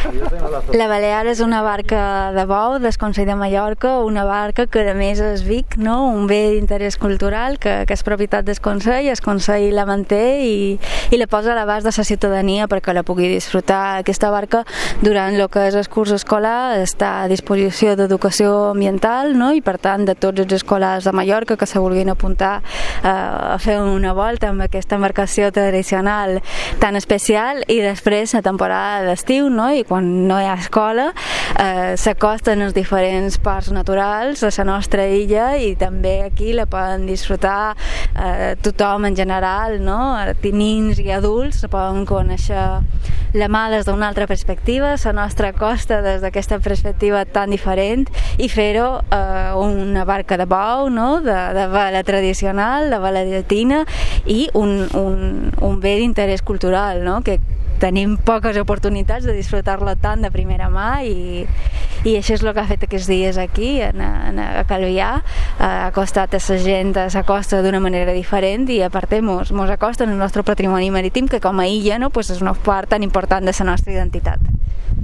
La Balear és una barca de bou del Consell de Mallorca, una barca que a més és Vic, no? Un bé d'interès cultural que és propietat del Consell la manté i la posa a l'abast de la ciutadania perquè la pugui disfrutar. Aquesta barca durant el que és el curs escolar està a disposició d'educació ambiental, no? I per tant de tots els escolars de Mallorca que se vulguin apuntar a fer una volta amb aquesta embarcació tradicional tan especial, i després la temporada d'estiu, no? I quan no hi ha escola s'acosten els diferents parcs naturals a la nostra illa, i també aquí la poden disfrutar tothom en general, no? Nins i adults poden conèixer la mà des d'una altra perspectiva, la nostra costa des d'aquesta perspectiva tan diferent, i fer-ho una barca de bou, no? de vela tradicional, de vela llatina, i un bé d'interès cultural, no? Que tenim poques oportunitats de disfrutar-lo tant de primera mà, i això és el que ha fet aquests dies aquí a Calvià. Ha acostat a la gent a la costa d'una manera diferent, i a part mos acosten el nostre patrimoni marítim, que com a illa, no? Pues és una part tan important de la nostra identitat.